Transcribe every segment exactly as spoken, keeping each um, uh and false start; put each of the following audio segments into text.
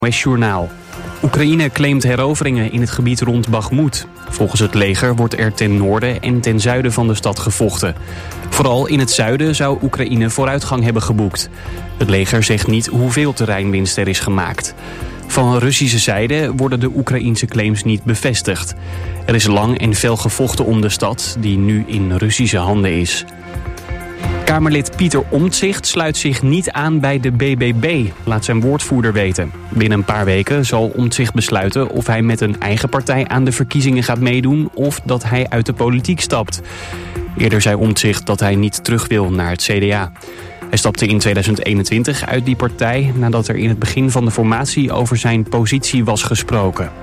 N O S-journaal. Oekraïne claimt heroveringen in het gebied rond Bakhmut. Volgens het leger wordt er ten noorden en ten zuiden van de stad gevochten. Vooral in het zuiden zou Oekraïne vooruitgang hebben geboekt. Het leger zegt niet hoeveel terreinwinst er is gemaakt. Van Russische zijde worden de Oekraïense claims niet bevestigd. Er is lang en fel gevochten om de stad, die nu in Russische handen is. Kamerlid Pieter Omtzigt sluit zich niet aan bij de B B B, laat zijn woordvoerder weten. Binnen een paar weken zal Omtzigt besluiten of hij met een eigen partij aan de verkiezingen gaat meedoen of dat hij uit de politiek stapt. Eerder zei Omtzigt dat hij niet terug wil naar het C D A. Hij stapte in tweeduizend eenentwintig uit die partij nadat er in het begin van de formatie over zijn positie was gesproken.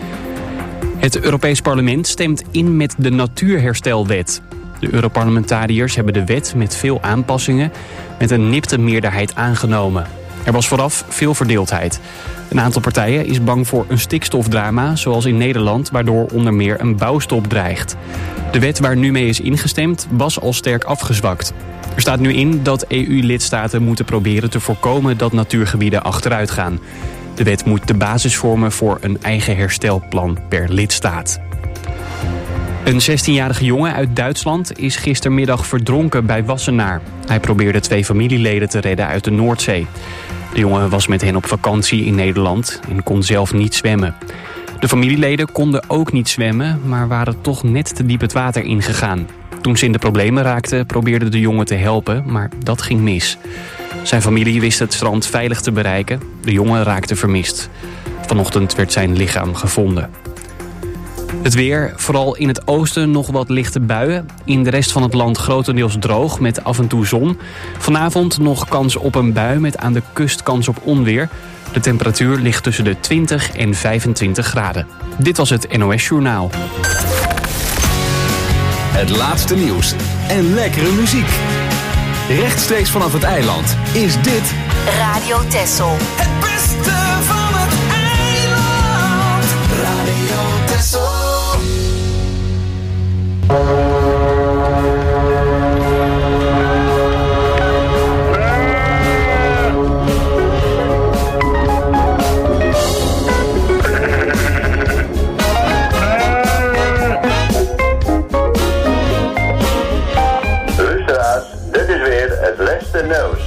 Het Europees Parlement stemt in met de Natuurherstelwet. De Europarlementariërs hebben de wet met veel aanpassingen met een nipte meerderheid aangenomen. Er was vooraf veel verdeeldheid. Een aantal partijen is bang voor een stikstofdrama, zoals in Nederland, waardoor onder meer een bouwstop dreigt. De wet waar nu mee is ingestemd was al sterk afgezwakt. Er staat nu in dat E U-lidstaten moeten proberen te voorkomen dat natuurgebieden achteruit gaan. De wet moet de basis vormen voor een eigen herstelplan per lidstaat. Een zestienjarige jongen uit Duitsland is gistermiddag verdronken bij Wassenaar. Hij probeerde twee familieleden te redden uit de Noordzee. De jongen was met hen op vakantie in Nederland en kon zelf niet zwemmen. De familieleden konden ook niet zwemmen, maar waren toch net te diep het water ingegaan. Toen ze in de problemen raakten, probeerde de jongen te helpen, maar dat ging mis. Zijn familie wist het strand veilig te bereiken. De jongen raakte vermist. Vanochtend werd zijn lichaam gevonden. Het weer, vooral in het oosten nog wat lichte buien. In de rest van het land grotendeels droog met af en toe zon. Vanavond nog kans op een bui met aan de kust kans op onweer. De temperatuur ligt tussen de twintig en vijfentwintig graden. Dit was het N O S-journaal. Het laatste nieuws en lekkere muziek. Rechtstreeks vanaf het eiland is dit Radio Texel. Het beste van het eiland. Radio Texel. Luisteraars, dit is weer het laatste nieuws.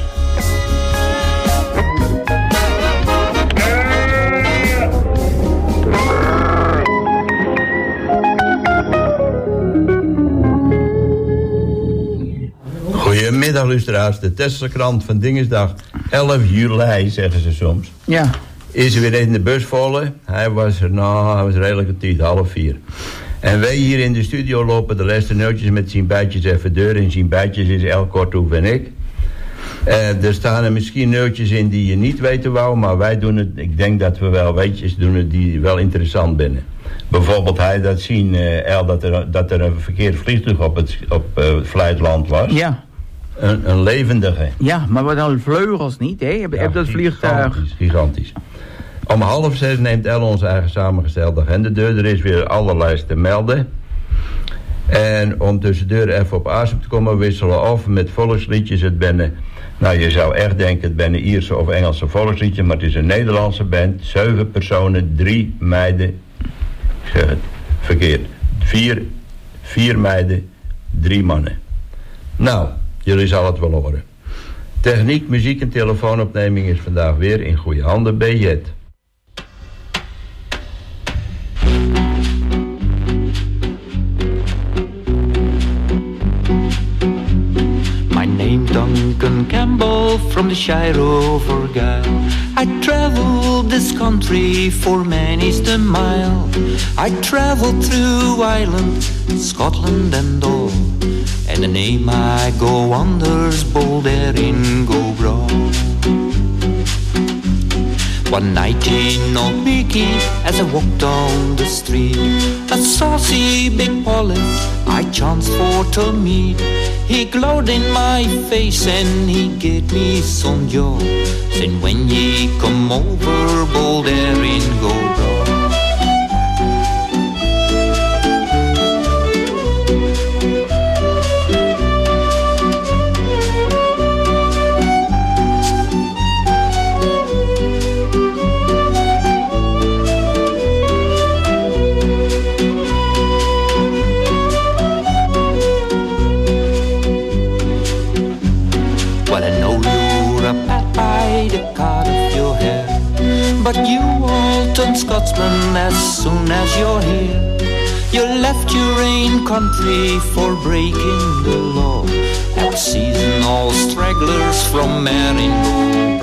Goedemiddag luisteraars, de Tesselse krant van Dingesdag elf juli, zeggen ze soms. Ja. Is er weer in de bus vallen. Hij was er, nou, hij was redelijk een tijd, half vier. En wij hier in de studio lopen de laatste nootjes met zijn bijtjes even deur. En zijn bijtjes is El Korthoef en ik. Uh, er staan er misschien nootjes in die je niet weten wou, maar wij doen het, ik denk dat we wel weetjes doen het die wel interessant binnen. Bijvoorbeeld hij dat zien, uh, El, dat er, dat er een verkeerd vliegtuig op het, op, uh, het Vlijtland was. Ja. Een, een levendige. Ja, maar wat dan vleugels niet, hè? Heb, Ja, heb dat vliegtuig... Gigantisch, gigantisch. Om half zes neemt El onze eigen samengestelde agenda. Er is weer allerlei te melden. En om tussendoor even op asem te komen, wisselen af met volksliedjes. Het binnen, nou je zou echt denken het binnen Ierse of Engelse volksliedje, maar het is een Nederlandse band. Zeven personen, drie meiden. Ik zeg het verkeerd. Vier, vier meiden, drie mannen. Nou, jullie zal het wel horen. Techniek, muziek en telefoonopneming is vandaag weer in goede handen bij Jet. My name Duncan Campbell from the Shire of Argyll. I traveled this country for many's the mile. I traveled through Ireland, Scotland and all. And the name I go under's bold Erin go broad. One night in Old Mickey, as I walked down the street, a saucy big police I chanced for to meet. He glowed in my face and he gave me some jaw, saying when ye come over, bold Erin go broad. But you all turn Scotsman as soon as you're here. You left your own country for breaking the law. At seasonal stragglers from Marengo.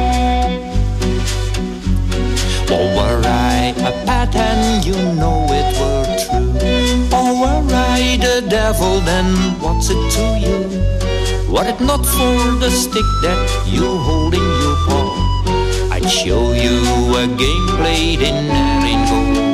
Or were I a pattern, you know it were true. Or were I the devil, then what's it to you? Were it not for the stick that you hold in your paw, I'd show you a game played in Marengo.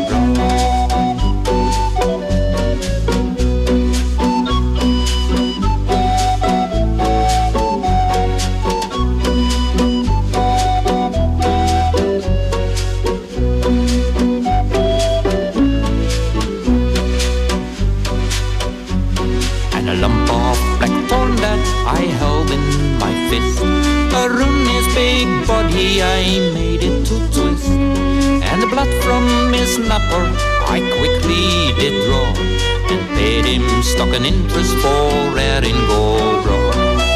I made it to twist, and the blood from his napper I quickly did draw, and paid him stock and interest for Eringo Bra.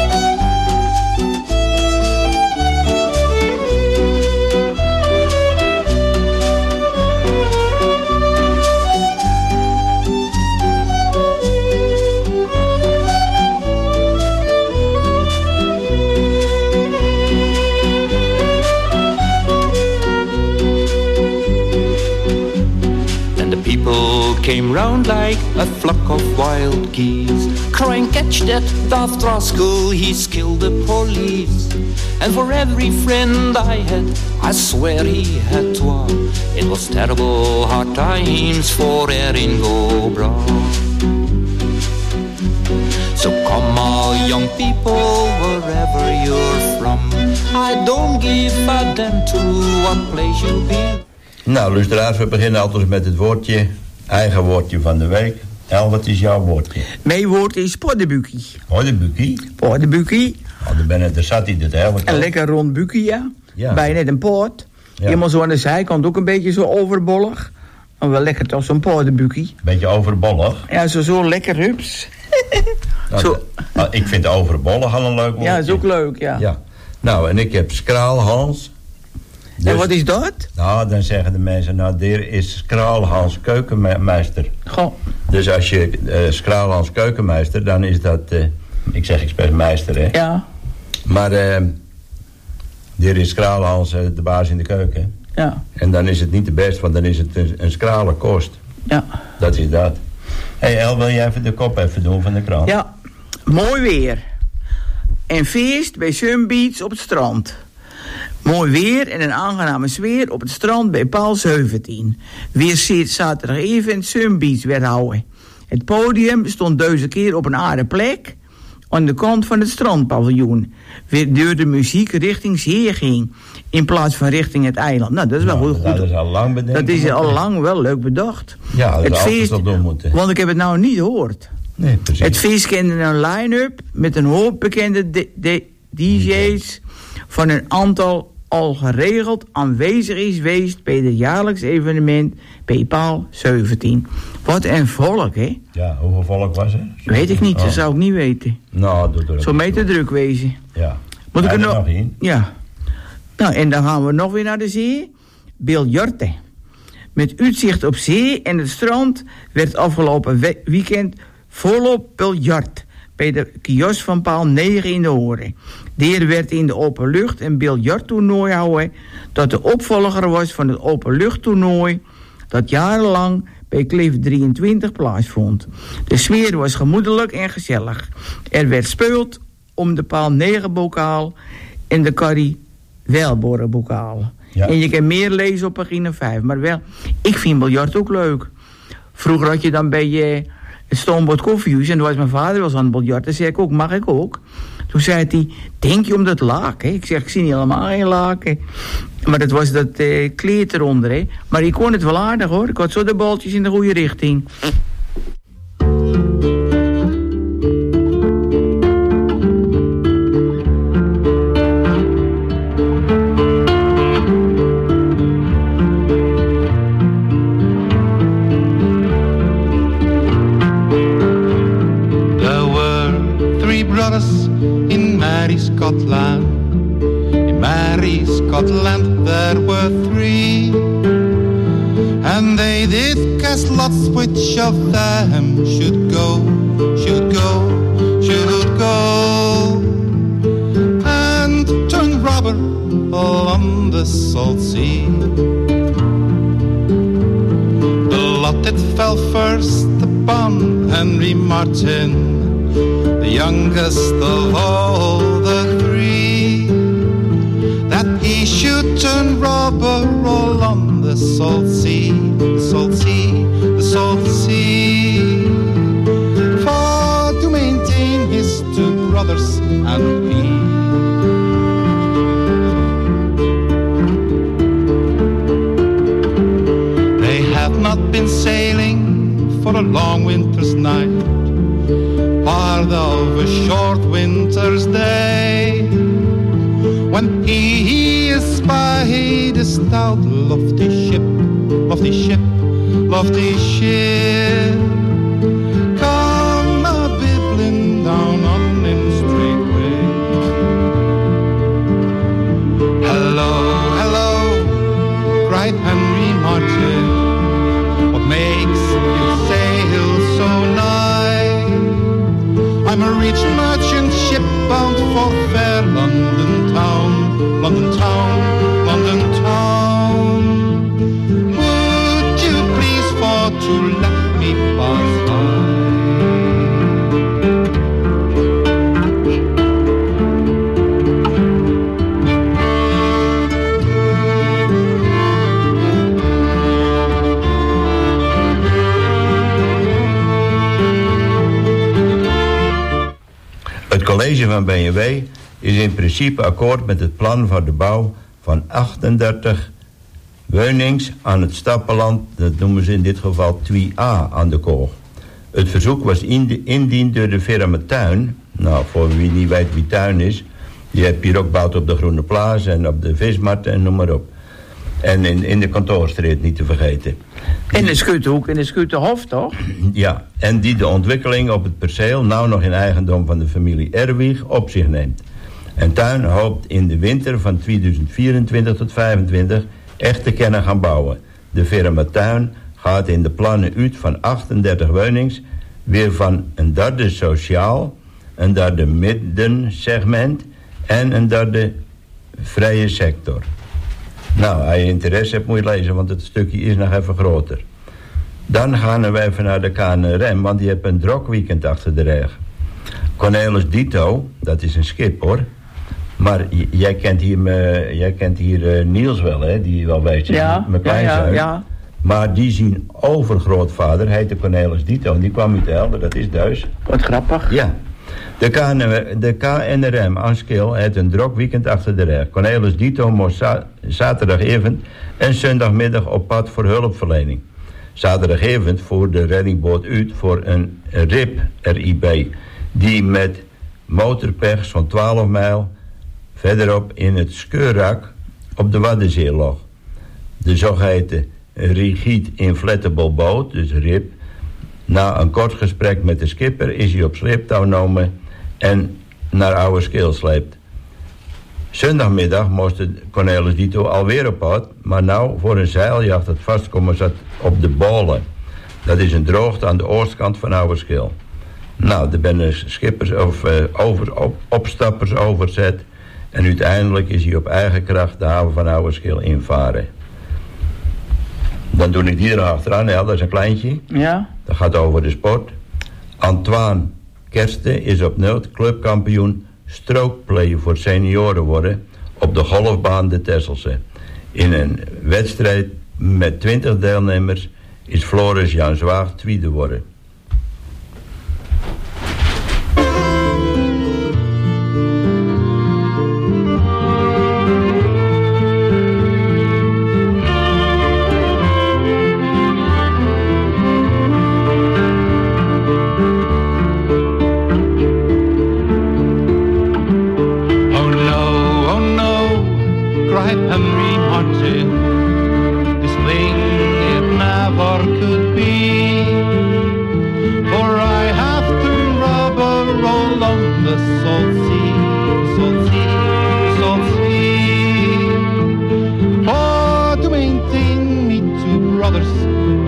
Came round like a flock of wild geese, crying, catch that daft rascal, he's killed the police. And for every friend I had, I swear he had twa. It was terrible hard times for Eringo Bra. So come all young people, wherever you're from, I don't give a damn to what place you be. Nou, luisteraars, we beginnen altijd met het woordje... Eigen woordje van de week. El, wat is jouw woordje? Mijn woord is poddebukie. Poddebukie? Poddebukie. Oh, daar, ben, daar zat hij het hele Een lekker rond bukie, ja. ja. Bij net een poort. Ja. Helemaal zo aan de zijkant, ook een beetje zo overbollig. Maar wel lekker toch, zo'n poddebukie. Beetje overbollig? Ja, zo, zo lekker hups. nou, zo. Nou, ik vind overbollig al een leuk woordje. Ja, is ook leuk, ja. ja. Nou, en ik heb Skraalhans. Dus, en wat is dat? Nou, dan zeggen de mensen, nou, dit is Skraalhans keukenmeester. Goh. Dus als je uh, Skraalhans keukenmeester, dan is dat, uh, ik zeg expres meester, hè? Ja. Maar uh, dit is Skraalhans uh, de baas in de keuken. Ja. En dan is het niet de best, want dan is het een, een schrale kost. Ja. Dat is dat. Hé hey El, wil jij even de kop even doen van de krant? Ja. Mooi weer. En feest bij Sunbeach op het strand. Mooi weer en een aangename sfeer op het strand bij paal zeventien. Weer zaterdag even in Sunbeach werd houden. Het podium stond deze keer op een aarde plek aan de kant van het strandpaviljoen. Waardoor de muziek richting zee ging in plaats van richting het eiland. Nou, dat is wel nou, goed. Dat is al lang bedacht. Dat is al lang wel leuk bedacht. Ja, dat het feest zal doen moeten. Want ik heb het nou niet gehoord. Nee, precies. Het feest kende een line-up met een hoop bekende D J's van een aantal al geregeld aanwezig is geweest bij het jaarlijks evenement bij paal zeventien. Wat een volk, hè? Ja, hoeveel volk was er? Weet ik niet, oh. Dat zou ik niet weten. Nou, doe er Zou mij te druk wezen. Ja. Moet ik er nog... nog in? Ja. Nou, en dan gaan we nog weer naar de zee. Biljarten. Met uitzicht op zee en het strand werd afgelopen we- weekend volop biljart bij de kiosk van paal negen in de Horen. Daar werd in de openlucht een biljarttoernooi gehouden dat de opvolger was van het openluchttoernooi dat jarenlang bij Cliff drieëntwintig plaatsvond. De sfeer was gemoedelijk en gezellig. Er werd speeld om de paal negen bokaal en de Carrie Welboren bokaal. Ja. En je kan meer lezen op pagina vijf. Maar wel, ik vind biljart ook leuk. Vroeger had je dan bij je het Stoomboot Koffiehuis en toen was mijn vader was aan het biljart. Dan zei ik ook, mag ik ook? Toen zei hij, denk je om dat laken? Ik zeg, ik zie niet helemaal geen laken. Maar dat was dat uh, kleed eronder, hè. Maar ik kon het wel aardig, hoor. Ik had zo de baltjes in de goede richting. In Mary Scotland, there were three, and they did cast lots which of them should go, should go, should go, and turn robber on the salt sea. The lot that fell first upon Henry Martin, the youngest of all the three, that he should turn robber all on the salt sea, the salt sea, the salt sea, for to maintain his two brothers and me. They had not been sailing for a long winter's night, part of a short winter's day, when he espied a stout lofty ship, lofty ship, lofty ship, come a-bibbling down on him straightway. Hello, hello, cried Henry Martin, what makes you sail so nigh? I'm a rich merchant ship bound for fair London town, London town, London town. Would you please for to let me pass by? Het college van B N W is in principe akkoord met het plan voor de bouw van achtendertig woningen aan het Stappenland, dat noemen ze in dit geval twee A aan de Koog. Het verzoek was indiend door de firma Tuin. Nou, voor wie niet weet wie Tuin is, die heb hier ook gebouwd op de Groene Plaats en op de Vismarkt en noem maar op. En in, in de Kantoorstraat niet te vergeten. In de Schutenhoek, in de Schutenhof, toch? Ja, en die de ontwikkeling op het perceel nou nog in eigendom van de familie Erwig op zich neemt. En Tuin hoopt in de winter van tweeduizend vierentwintig tot vijfentwintig echt te kunnen gaan bouwen. De firma Tuin gaat in de plannen uit van achtendertig wonings, weer van een derde sociaal, een derde middensegment en een derde vrije sector. Nou, als je interesse hebt, moet je lezen, want het stukje is nog even groter. Dan gaan we even naar de K N R M, want die heeft een drok weekend achter de rug. Cornelis Dito, dat is een schip hoor. Maar j- jij kent hier, me, jij kent hier uh, Niels wel, hè, die wel weet is. Ja, mijn ja, ja, ja. Maar die zien overgrootvader, heette Cornelis Dito, en die kwam uit de Helder, dat is Duits. Wat grappig. Ja. De, K N R, de K N R M aan Skil heeft een drok weekend achter de rug. Cornelis Dito moest za- zaterdagavond en zondagmiddag op pad voor hulpverlening. Zaterdagavond voerde de reddingboot uit voor een R I B, R I B, die met motorpech zo'n twaalf mijl verderop in het Skeurak op de Waddenzee lag. De zogeheten rigid inflatable boot, dus R I B, na een kort gesprek met de skipper is hij op sleeptouw genomen en naar Oude Skil sleept. Zondagmiddag moest Cornelis Dito alweer op pad, maar nou voor een zeiljacht dat vastkomen zat op de Bolen. Dat is een droogte aan de oostkant van Oude Skil. Nou, er zijn skippers of uh, over, op, opstappers overzet en uiteindelijk is hij op eigen kracht de haven van Oude Skil invaren. Dan doe ik die er achteraan, ja, dat is een kleintje. Ja. Dat gaat over de sport. Antoine Kersten is opnieuw clubkampioen strookplay voor senioren worden op de golfbaan de Tesselse. In een wedstrijd met twintig deelnemers is Floris Jan Zwaag tweede worden.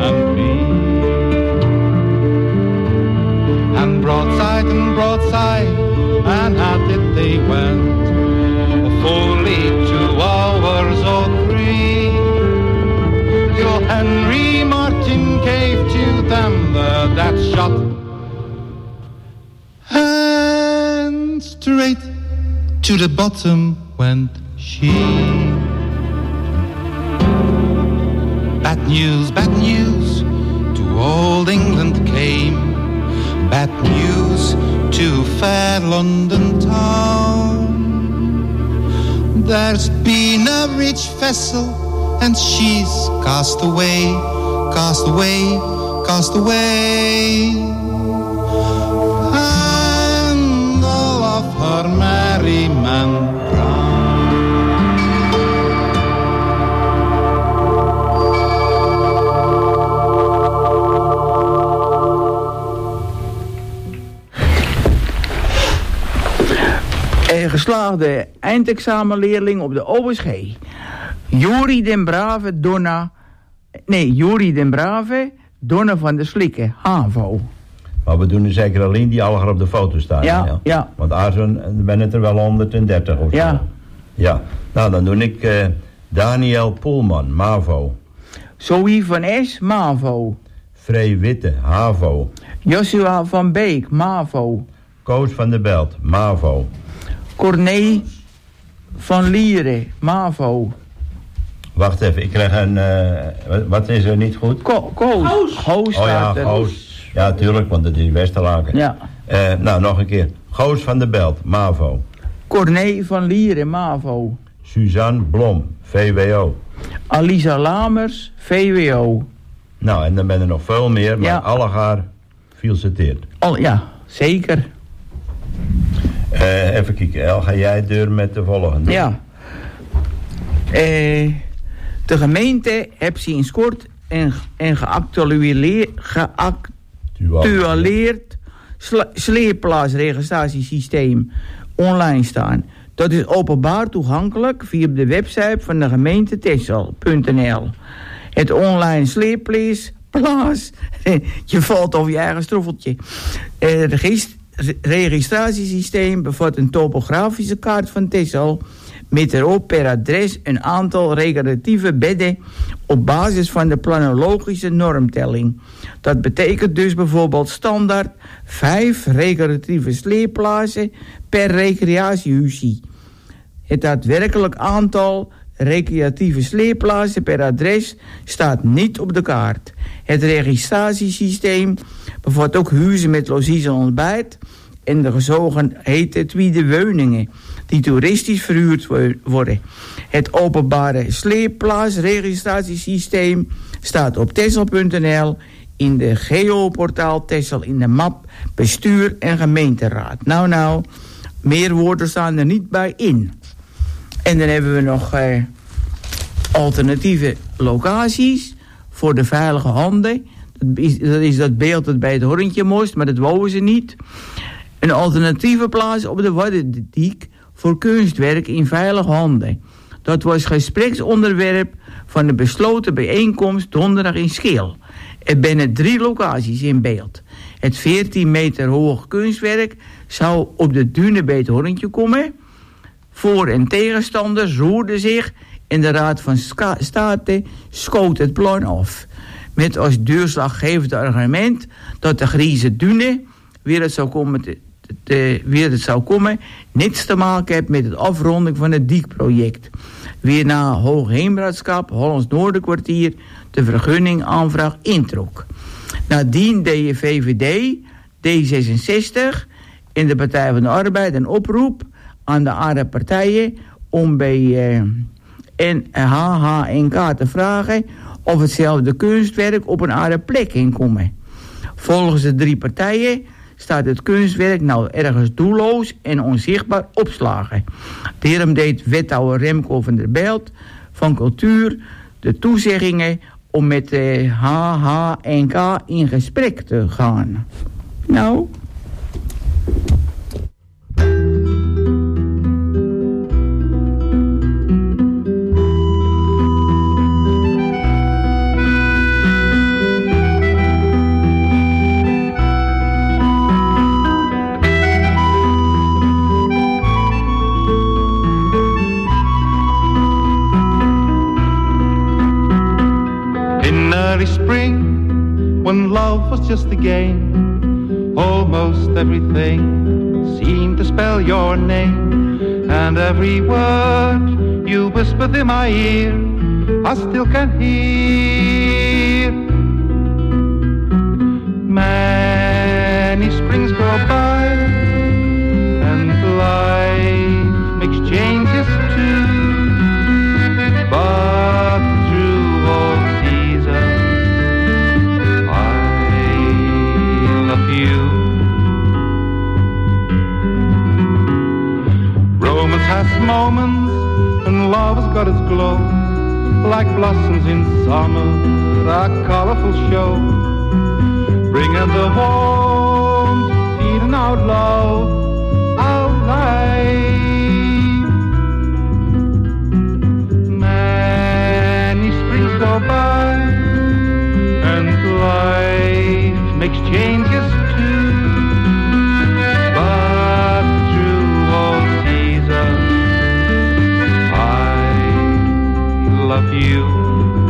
and free. And broadside and broadside, and at it they went, fully two hours or three. Till Henry Martin gave to them the death shot, and straight to the bottom went she. Bad news, bad news, to old England came. Bad news to fair London town. There's been a rich vessel, and she's cast away, cast away, cast away. And all of her merry men Een geslaagde eindexamenleerling op de O S G. Jori den Brave, Donna... Nee, Jori den Brave, Donna van der Slikken, HAVO. Maar we doen er zeker alleen die alger op de foto staan. Ja, ja. ja. Want Arzen ben het er wel honderddertig of zo. Ja. Ja. Nou, dan doe ik uh, Daniel Poelman, MAVO. Zoe van S, MAVO. Frey Witte, HAVO. Joshua van Beek, MAVO. Koos van der Belt, MAVO. Corné van Lieren, MAVO. Wacht even, ik krijg een... Uh, wat is er niet goed? Ko Koos. Koos. Goos oh ja, er. Goos. Ja, tuurlijk, want het is Westerlaken. Ja. Uh, nou, nog een keer. Goos van der Belt, MAVO. Corné van Lieren, MAVO. Suzanne Blom, V W O. Alisa Lamers, V W O. Nou, en dan ben er nog veel meer, maar ja. Allegaar viel citeerd. Al, ja, zeker. Uh, even kijken, El, ga jij deur met de volgende? Ja. Uh, de gemeente heeft sinds kort een, een geactualiseerd, geactualiseerd sleeplaatsregistratiesysteem online staan. Dat is openbaar toegankelijk via de website van de gemeente Texel punt n l. Het online sleeplaats, plaats, je valt over je eigen stroffeltje. Het regist, registratiesysteem bevat een topografische kaart van Texel met erop per adres een aantal recreatieve bedden op basis van de planologische normtelling. Dat betekent dus bijvoorbeeld standaard vijf recreatieve sleeplaatsen per recreatiehuisje. Het daadwerkelijk aantal recreatieve sleeplaatsen per adres staat niet op de kaart. Het registratiesysteem bevat ook huizen met logies en ontbijt en de zogeheten tweede woningen die toeristisch verhuurd worden. Het openbare sleeplaatsregistratiesysteem staat op Texel punt n l in de geoportaal Texel in de map bestuur en gemeenteraad. Nou nou, meer woorden staan er niet bij in. En dan hebben we nog eh, alternatieve locaties voor de veilige handen. Dat is, dat is dat beeld dat bij het horentje moest, maar dat wouden ze niet. Een alternatieve plaats op de Waddendiek voor kunstwerk in veilige handen. Dat was gespreksonderwerp van de besloten bijeenkomst donderdag in Scheel. Er zijn drie locaties in beeld. Het veertien meter hoog kunstwerk zou op de dune bij het horentje komen. Voor- en tegenstanders roerden zich en de Raad van State schoot het plan af. Met als doorslaggevend argument dat de Grieze dune, weer het zou komen, te, te, weer het zou komen niets te maken heeft met het afronding van het Diekproject. Weer na Hoogheemraadschap, Hollands Noorderkwartier, de vergunningaanvraag introk. Nadien deed V V D, D zesenzestig en de Partij van de Arbeid een oproep aan de andere partijen om bij uh, H H N K te vragen of hetzelfde kunstwerk op een andere plek in komen. Volgens de drie partijen staat het kunstwerk nou ergens doelloos en onzichtbaar opslagen. Daarom deed wethouder Remco van der Belt van Cultuur de toezeggingen om met de H H N K in gesprek te gaan. Nou... early spring, when love was just a game, almost everything seemed to spell your name, and every word you whispered in my ear, I still can hear. Many springs go by, and life makes changes too, but through all seasons I love you. Romance has moments when love has got its glow, like blossoms in summer, a colorful show, bringing the warmth, feeding out love, our life. Many springs go by, and life makes changes too, but through all seasons I love you.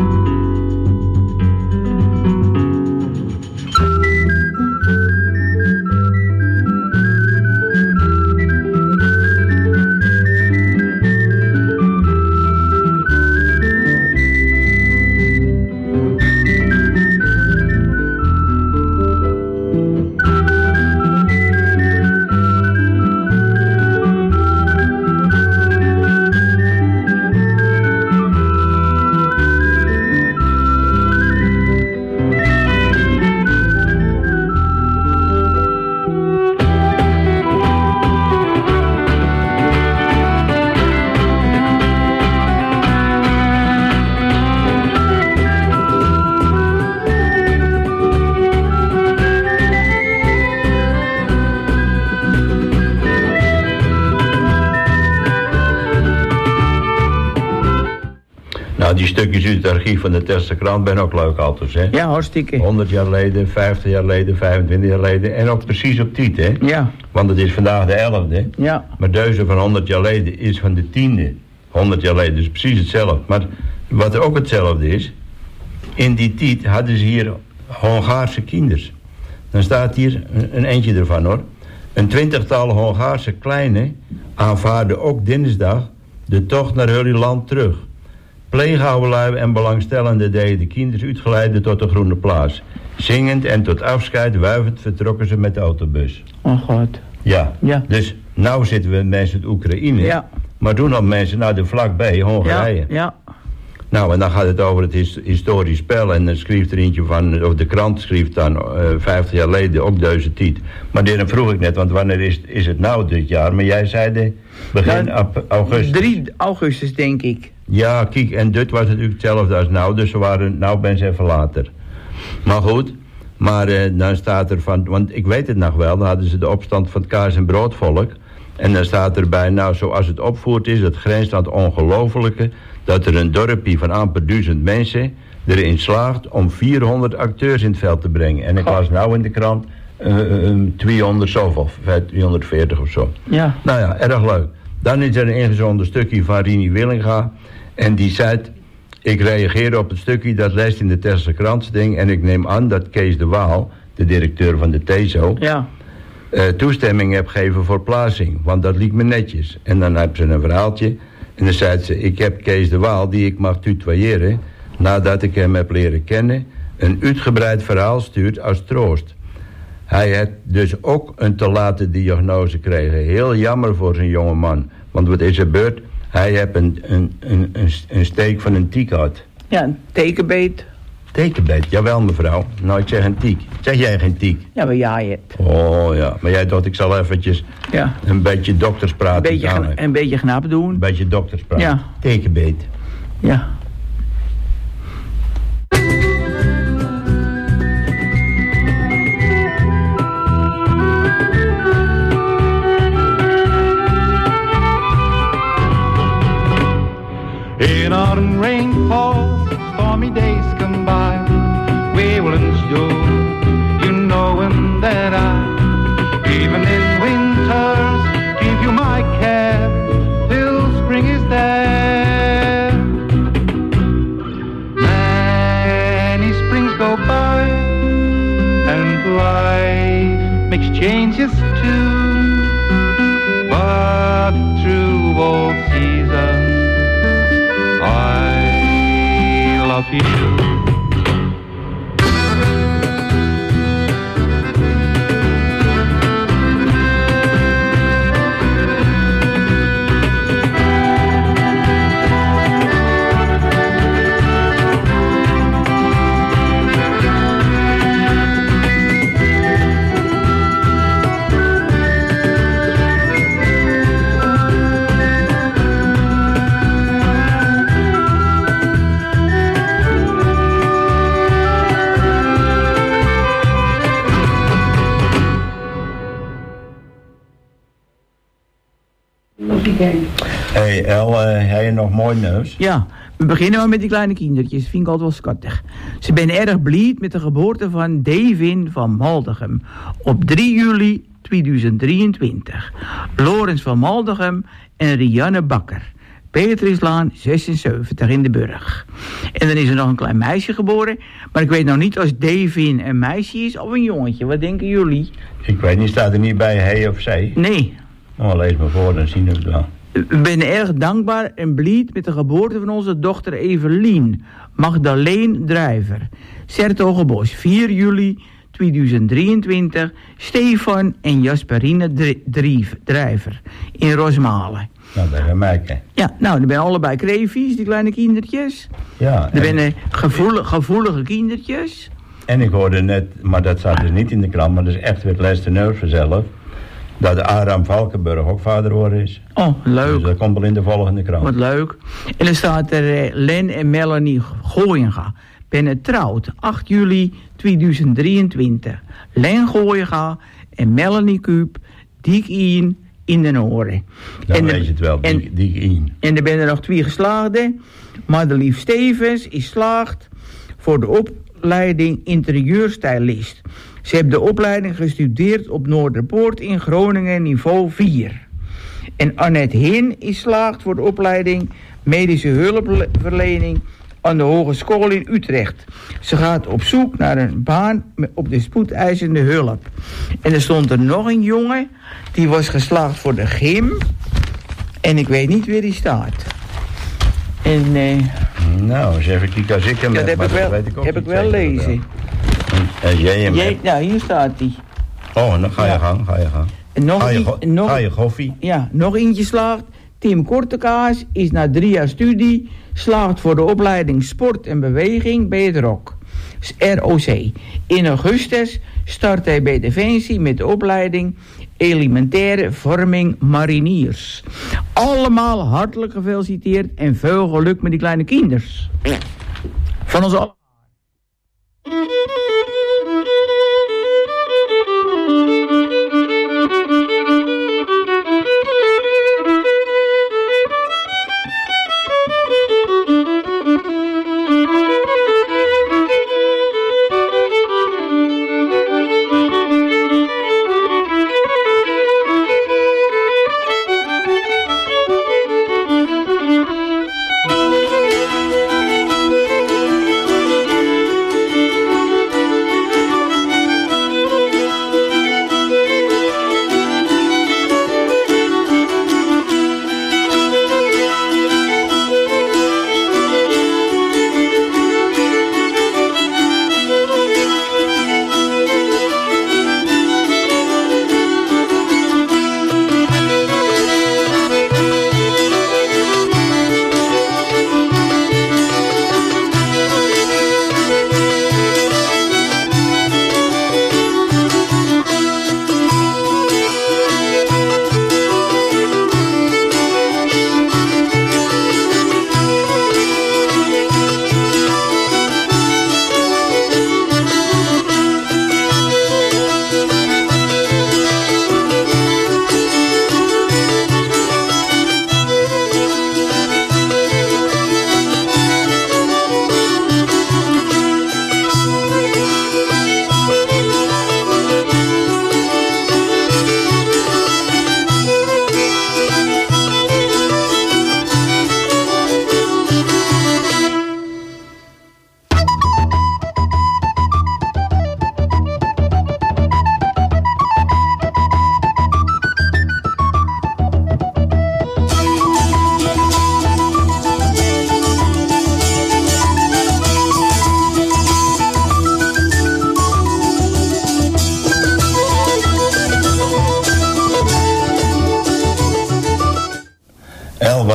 Die stukjes uit het archief van de Telstra Krant zijn ook leuk altijd, hè? Ja, hartstikke. honderd jaar geleden, vijftig jaar geleden, vijfentwintig jaar geleden. En ook precies op tijd, hè? Ja. Want het is vandaag de elfde. Ja. Maar deze van honderd jaar geleden is van de tiende. honderd jaar geleden, dus precies hetzelfde. Maar wat ook hetzelfde is, in die tijd hadden ze hier Hongaarse kinders. Dan staat hier een, een eentje ervan, hoor. Een twintigtal Hongaarse kleine aanvaarden ook dinsdag de tocht naar hun land terug. Pleegouwelui en belangstellenden deden de kinderen uitgeleiden tot de Groene Plaats. Zingend en tot afscheid wuivend vertrokken ze met de autobus. Oh god. Ja, ja. Dus nou zitten we mensen uit Oekraïne. Ja. Maar toen al mensen naar de vlakbij, Hongarije. Ja, ja. Nou, en dan gaat het over het his- historisch spel. En dan schreef er eentje van, of de krant schreef dan uh, vijftig jaar geleden ook deze tijd. Maar daarom vroeg ik net, want wanneer is, is het nou dit jaar? Maar jij zei de begin Nou, augustus. drie augustus, denk ik. Ja, kijk, en dit was natuurlijk hetzelfde als nou, dus ze waren, nou ben ze even later. Maar goed, maar uh, dan staat er van, want ik weet het nog wel, dan hadden ze de opstand van het kaas- en broodvolk. En dan staat erbij, nou, zoals het opvoerd is, het grenst aan het ongelofelijke, dat er een dorpje van amper duizend mensen erin slaagt om vierhonderd acteurs in het veld te brengen. En ik las nou in de krant uh, uh, tweehonderd zoveel, tweehonderdveertig of zo. Ja. Nou ja, erg leuk. Dan is er een ingezonden stukje van Rini Willinga. En die zei, ik reageer op het stukje dat leest in de Telstra Krant ding. En ik neem aan dat Kees de Waal, de directeur van de T E S O... Ja. Uh, toestemming heb gegeven voor plaatsing. Want dat liep me netjes. En dan heb ze een verhaaltje. En dan zei ze, ik heb Kees de Waal, die ik mag tutoyeren, nadat ik hem heb leren kennen, een uitgebreid verhaal stuurt als troost. Hij had dus ook een te late diagnose gekregen. Heel jammer voor zijn jonge man. Want wat is er gebeurd? Hij heeft een, een, een, een, een steek van een tiek gehad. Ja, een tekenbeet. Tekenbeet, jawel mevrouw. Nou, ik zeg een tiek. Zeg jij geen tiek? Ja, maar jij het. Oh ja, maar jij dacht ik zal eventjes ja. een beetje dokterspraat een beetje, aan. Een beetje knap doen. Een beetje dokterspraat. Ja. Tekenbeet. Ja. In autumn rain falls, stormy days come by. We will endure, you knowing that I, even in winters, give you my care till spring is there. Many spring go by, and life makes changes too. But through all seasons, I love you. Hey El, uh, heb je nog mooi nieuws? Ja, we beginnen maar met die kleine kindertjes. Dat vind ik altijd wel schattig. Ze zijn erg blij met de geboorte van Devin van Maldegem op drie juli tweeduizend drieëntwintig. Lorenz van Maldegem en Rianne Bakker. Beatricelaan zesenzeventig in de Burg. En dan is er nog een klein meisje geboren. Maar ik weet nog niet als Devin een meisje is of een jongetje. Wat denken jullie? Ik weet niet, staat er niet bij hij of zij? Nee. Nou, lees maar voor, dan zien we het wel. We zijn erg dankbaar en blij met de geboorte van onze dochter Evelien Magdalene Drijver. 's-Hertogenbosch, vier juli tweeduizend drieëntwintig. Stefan en Jasperine Drijf, Drijver in Rosmalen. Nou, dat gaan maken. Ja, nou, die zijn allebei kreefjes, die kleine kindertjes. Ja. Die zijn gevoelige, gevoelige kindertjes. En ik hoorde net, maar dat staat dus niet in de krant, maar dat is echt weer het laatste nieuws vanzelf, dat Aram Valkenburg ook vader geworden is. Oh, leuk. Dus dat komt wel in de volgende krant. Wat leuk. En dan staat er uh, Len en Melanie Gooienga. Ben getrouwd, acht juli tweeduizend drieëntwintig. Len Gooienga en Melanie Kuip, dik in in de oren. Dan en weet je het wel, en, dik, dik in. En er zijn er nog twee geslaagden. Madelief Stevens is slaagd voor de opleiding interieurstylist. Ze heeft de opleiding gestudeerd op Noorderpoort in Groningen niveau vier. En Annette Hin is slaagd voor de opleiding medische hulpverlening aan de Hogeschool in Utrecht. Ze gaat op zoek naar een baan op de spoedeisende hulp. En er stond er nog een jongen, die was geslaagd voor de gym. En ik weet niet waar die staat. En, uh, nou, eens even kijken als ik hem ja, heb, dat heb ik wel, weet ik ook heb niet ik wel zeker lezen. En jij hem Jij, hebt. nou, hier staat hij. Oh, dan ga je Ja. gang, ga je gang. En nog Ga je, een- go- nog- ga je goffie. Ja, nog eentje slaagt. Tim Kortekaas is na drie jaar studie slaagt voor de opleiding Sport en Beweging bij het R O C. R O C. In augustus start hij bij Defensie met de opleiding Elementaire Vorming Mariniers. Allemaal hartelijk gefeliciteerd en veel geluk met die kleine kinders. Van ons allemaal.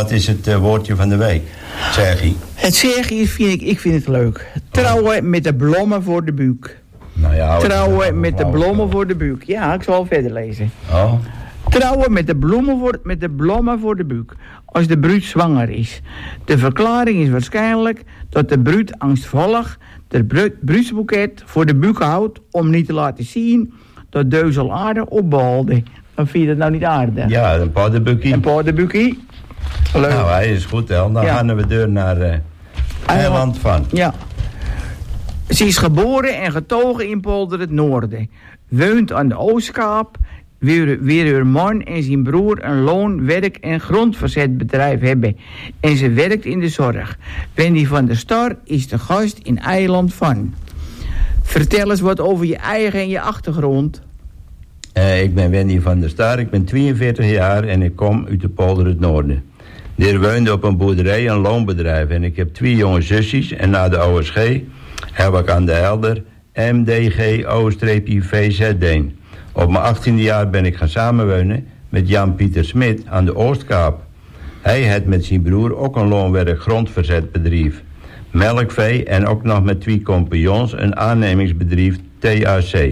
wat is het uh, woordje van de week, Sergie? Het Sergie vind ik, ik vind het leuk. Trouwen met de bloemen voor de buik. Nou ja, Trouwen met de bloemen voor de buik. Ja, ik zal verder lezen. Oh. Trouwen met de, bloemen voor, met de bloemen voor de buik. Als de bruid zwanger is. De verklaring is waarschijnlijk dat de bruid angstvallig de bruidsboeket voor de buik houdt om niet te laten zien dat deus al aardig opbalde. Dan vind je dat nou niet aardig? Ja, een paardenbukkie. Een paardenbukkie. Leuk. Nou, hij is goed, hè. Dan Ja. gaan we deur naar uh, Eiland van. Ja. Ze is geboren en getogen in Polder het Noorden. Woont aan de Oostkaap. Weer, weer haar man en zijn broer een loon-, werk- en grondverzetbedrijf hebben. En ze werkt in de zorg. Wendy van der Star is de gast in Eiland van. Vertel eens wat over je eigen en je achtergrond. Uh, ik ben Wendy van der Star, ik ben tweeënveertig jaar en ik kom uit de Polder het Noorden. Daar woonde op een boerderij een loonbedrijf en ik heb twee jonge zusjes en na de O S G heb ik aan de Helder M D G O-V Z deen. Op mijn achttiende jaar ben ik gaan samenwonen met Jan-Pieter Smit aan de Oostkaap. Hij had met zijn broer ook een loonwerk grondverzetbedrijf. Melkvee en ook nog met twee compagnons een aannemingsbedrijf T A C.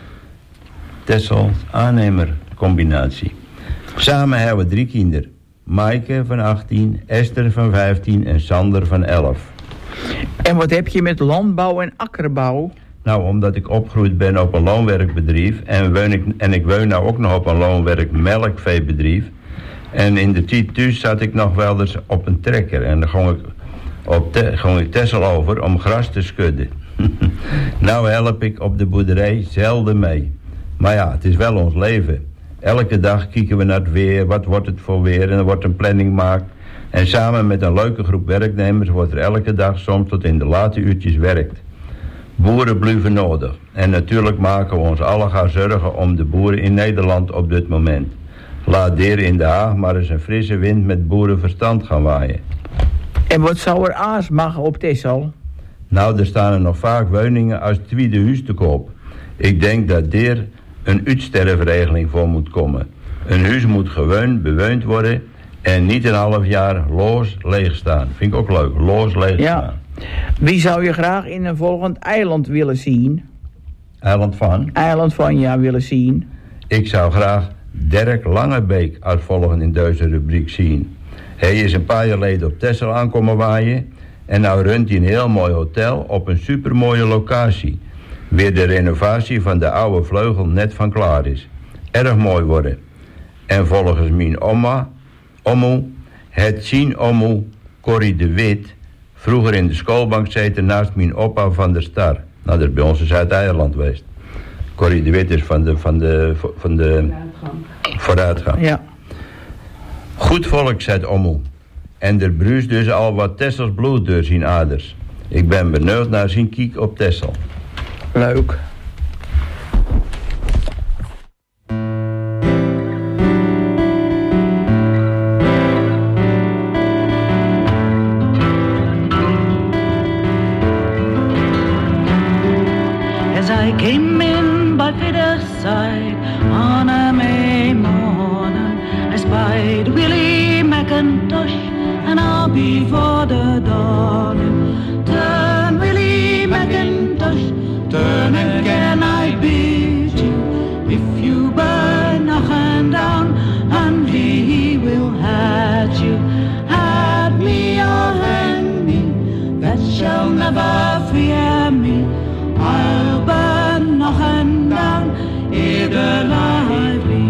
Texel aannemercombinatie. Samen hebben we drie kinderen. Maaike van achttien, Esther van vijftien en Sander van elf. En wat heb je met landbouw en akkerbouw? Nou, omdat ik opgegroeid ben op een loonwerkbedrijf en, woon ik, en ik woon nou ook nog op een loonwerk melkveebedrijf. En in de tijd thuis zat ik nog wel eens op een trekker en dan ging ik, op te, ging ik Texel over om gras te schudden. Nou help ik op de boerderij zelden mee. Maar ja, het is wel ons leven. Elke dag kijken we naar het weer, wat wordt het voor weer en er wordt een planning gemaakt. En samen met een leuke groep werknemers wordt er elke dag soms tot in de late uurtjes werkt. Boeren blijven nodig. En natuurlijk maken we ons alle gaan zorgen om de boeren in Nederland op dit moment. Laat deren in de Haag maar eens een frisse wind met boerenverstand gaan waaien. En wat zou er aas maken op Texel? Nou, er staan er nog vaak woningen als tweede huis te koop. Ik denk dat der een uitsterfregeling voor moet komen. Een huis moet gewoon bewoond worden en niet een half jaar loos leeg staan. Vind ik ook leuk, loos leeg Ja. staan. Wie zou je graag in een volgend eiland willen zien? Eiland van? Eiland van, ja, willen zien. Ik zou graag Dirk Langebeek als volgende in deze rubriek zien. Hij is een paar jaar geleden op Texel aankomen waaien en nou runt hij een heel mooi hotel op een supermooie locatie. Weer de renovatie van de oude vleugel net van klaar is. Erg mooi worden. En volgens mijn oma, omoe, het zien omoe Corrie de Wit, vroeger in de schoolbank zitten naast mijn opa van der Star. Nou, dat is bij ons in Zuid-Eiland geweest. Corrie de Wit is van de, van de, van de vooruitgang. vooruitgang. Ja. Goed volk, zei omoe. En er bruist dus al wat Tessels bloed door zijn aders. Ik ben benieuwd naar zijn kiek op Texel. Leuk. As I came in by Peter's side on a May morning, I spied Willie McIntosh and I'll be for the dawning. Turn, Willie McIntosh, turn and can I beat you? If you burn knocking down, and he will hat you. Hat me or hang me, that shall never fear me. I'll burn knocking down, either lively.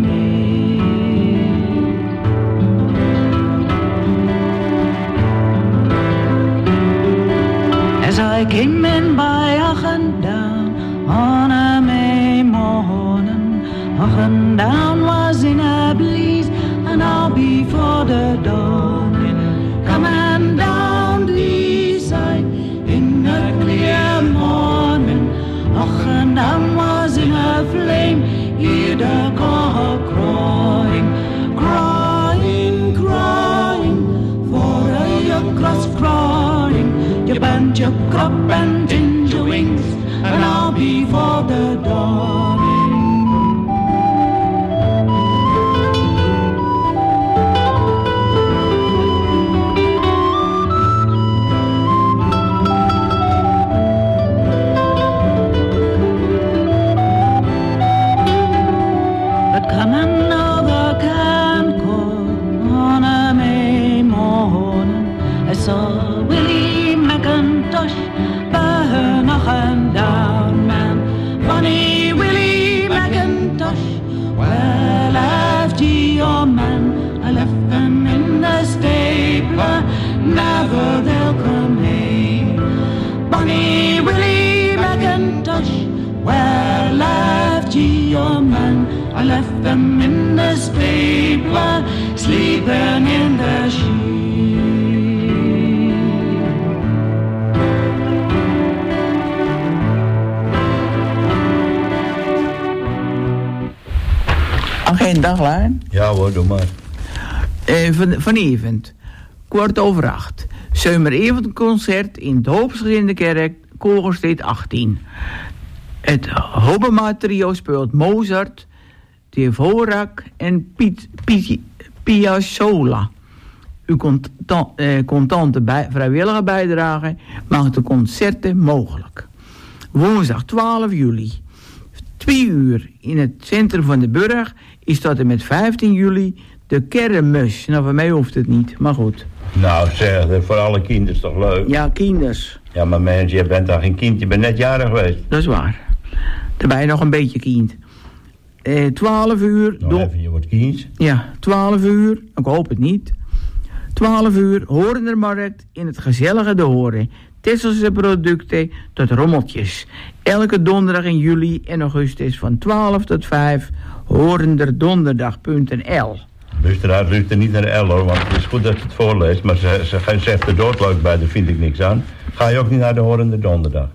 As I came in by Aachen down on a May morning, Aachen down was in a blaze, and I'll be for the dawning. Coming down the east side in a clear morning, Aachen down was in a flame, hear the cock crowing, crying, crying, for a young cross crying. You bend your crop and ginger wings, and I'll be for the dawning. Mackintosh. Where left ye your men? I left them in the stable, sleeping in the sheep. Agenda, klaar? Ja hoor, doe maar. Uh, van, vanavond, kwart over acht. Zomeravondconcert in de Hoopsgezinde Kerk, Kogelsteed achttien. Het Hobbema Trio speelt Mozart, Dvorak en Piet, Piet, Piazzolla. Uw contant, eh, contante bij, vrijwillige bijdrage maakt de concerten mogelijk. Woensdag twaalf juli. Twee uur in het centrum van de burg is tot en met vijftien juli de kermis. Nou, voor mij hoeft het niet, maar goed. Nou zeg, dat voor alle kinderen is toch leuk? Ja, kinders. Ja, maar mensen, je bent toch geen kind, je bent net jarig geweest. Dat is waar. Daarbij nog een beetje kind. Eh, twaalf uur... Nog even, je wordt kind. Ja, twaalf uur, ik hoop het niet. twaalf uur, Horendermarkt in het gezellige De Horen. Tesselse producten tot rommeltjes. Elke donderdag in juli en augustus van twaalf tot vijf. horenderdonderdag punt n l. Dus eruit ruikt er niet naar de L hoor, want het is goed dat je het voorleest. Maar ze, ze zegt er doodleuk bij, daar vind ik niks aan. Ga je ook niet naar de Horende Donderdag?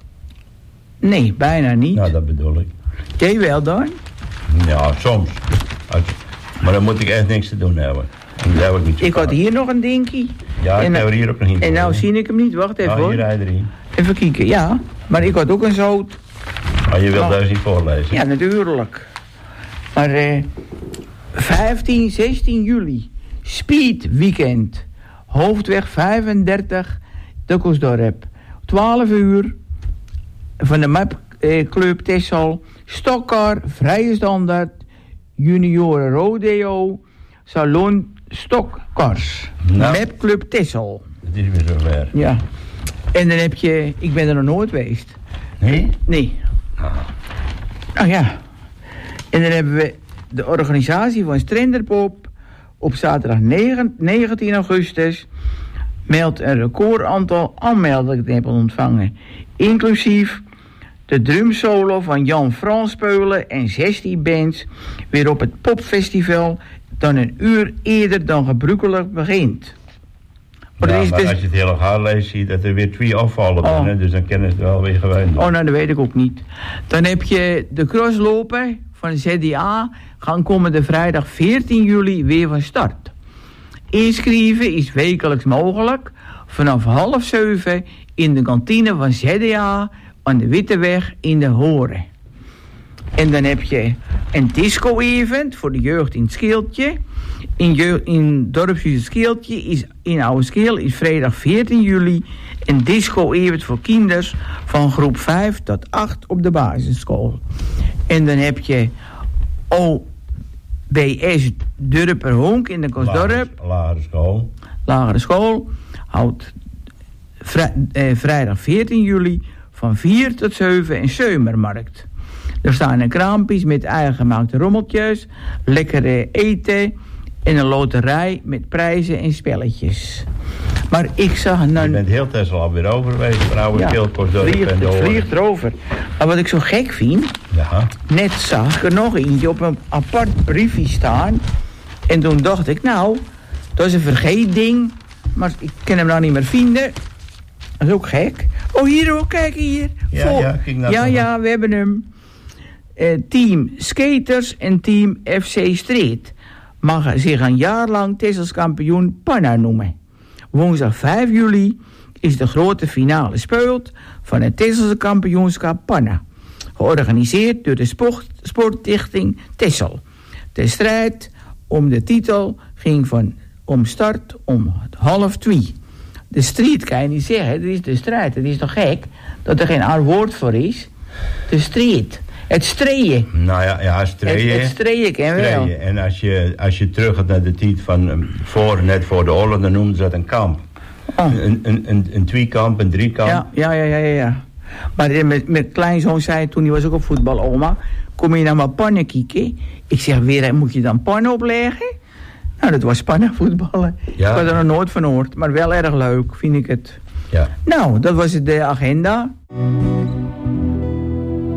Nee, bijna niet. Nou, dat bedoel ik. Jij wel dan? Ja, soms. Als, maar dan moet ik echt niks te doen hebben. Dat heb ik niet zo ik had vaak. hier nog een dinkie. Ja, ik en, heb er hier ook nog een. En nou zie ik hem niet, wacht even nou, hoor. hier rijdt er een. Even kijken, ja. Maar ik had ook een zout. Maar je wilt Nou, deze niet voorlezen? Ja, natuurlijk. Maar eh, vijftien, zestien juli. Speed Weekend. Hoofdweg vijfendertig, Dukkelsdorp. twaalf uur. Van de Map eh, Club Texel. Stokkar, Vrije Standaard. Junioren Rodeo. Salon Stokkars. Nou. Map Club Texel. Het is weer zover. Ja. En dan heb je... Ik ben er nog nooit geweest. Nee? Nee. Ah. Nou ja. En dan hebben we de organisatie van Strenderpop op zaterdag negentien augustus meldt een recordaantal aanmeldingen te hebben ontvangen. Inclusief de drumsolo van Jan Frans Peulen en zestien bands weer op het popfestival dan een uur eerder dan gebruikelijk begint. Maar, Ja, is maar dus... als je het hele gaar leest, zie je dat er weer twee afvallen. Oh. Hè? Dus dan kennen ze het wel weer gewend. Oh, nou, dat weet ik ook niet. Dan heb je de crossloper van de Z D A. Gaan komende vrijdag veertien juli weer van start. Inschrijven is wekelijks mogelijk vanaf half zeven in de kantine van Z D A aan de Witteweg in de Horen. En dan heb je een disco-event voor de jeugd in het Scheeltje. In, jeugd, in dorpshuis het Scheeltje is in Oude Scheel is vrijdag veertien juli een disco-event voor kinders van groep vijf tot acht op de basisschool. En dan heb je O B S Durperhonk in de Kosdorp. Lagere school. Lagere school houdt vrij, eh, vrijdag veertien juli van vier tot zeven een Zeumermarkt. Er staan een kraampjes met eigengemaakte rommeltjes, lekkere eten en een loterij met prijzen en spelletjes. Maar ik zag... Nou, je bent heel Texel alweer over geweest, van oude ja, Kilkosdorp vliegt, en de het Horen. vliegt erover. Maar wat ik zo gek vind, Ja. net zag ik er nog eentje op een apart briefje staan. En toen dacht ik, nou, dat is een vergeetding. Maar ik kan hem nou niet meer vinden. Dat is ook gek. Oh, hier ook, kijk hier. Ja, Vol- ja, kijk nou ja, toch. ja, we hebben hem. Eh, team Skaters en Team F C Street mag zich een jaar lang Tessels kampioen Panna noemen. Woensdag vijf juli is de grote finale speelt van het Tesselse kampioenschap Panna. Georganiseerd door de sport, Sportstichting Tessel. De strijd om de titel ging van om start om half twee. De street kan je niet zeggen, het is de strijd. Het is toch gek dat er geen ander woord voor is? De street. Het streeën. Nou ja, ja streeën. Het, het streeën ken je wel. Streeën. En als je, als je terug gaat naar de tijd van um, voor, net voor de oorlog, dan noemden ze dat een kamp. Oh. Een, een, een, een tweekamp, een driekamp. Ja, ja, ja, ja, ja, ja. Maar eh, met, met kleinzoon zei toen, hij was ook op voetbal, oma, kom je nou maar pannen kieken? Ik zeg, weer moet je dan pannen opleggen? Nou, dat was pannen voetballen. Ja. Ik had er nog nooit van gehoord, maar wel erg leuk, vind ik het. Ja. Nou, dat was de agenda.